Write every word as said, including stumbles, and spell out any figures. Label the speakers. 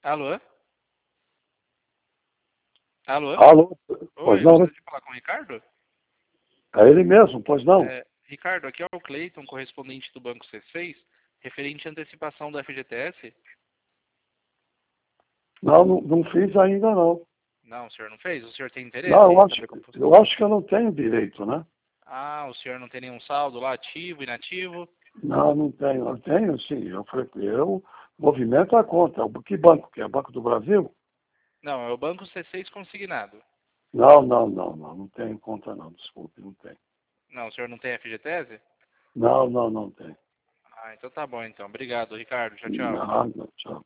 Speaker 1: Alô? Alô?
Speaker 2: Alô? Pois
Speaker 1: Oi,
Speaker 2: não, né?
Speaker 1: gostaria de falar com o Ricardo?
Speaker 2: É ele mesmo, pois não?
Speaker 1: É, Ricardo, aqui é o Cleiton, correspondente do Banco C seis, referente à antecipação do F G T S.
Speaker 2: Não, não, não fiz ainda não.
Speaker 1: Não, o senhor não fez? O senhor tem interesse
Speaker 2: Não, eu
Speaker 1: em
Speaker 2: acho,
Speaker 1: saber como funciona?
Speaker 2: eu acho que eu não tenho direito, né?
Speaker 1: Ah, o senhor não tem nenhum saldo lá ativo, inativo?
Speaker 2: Não, não tenho. Eu tenho sim, eu, fre- eu movimento a conta. Que banco que é? Banco do Brasil?
Speaker 1: Não, é o Banco C seis consignado.
Speaker 2: Não, não, não, não, não tenho conta não, desculpe, não tenho.
Speaker 1: Não, o senhor não tem F G T S?
Speaker 2: Não, não, não tenho.
Speaker 1: Ah, então tá bom então. Obrigado, Ricardo. Tchau, tchau.
Speaker 2: Não, não, tchau.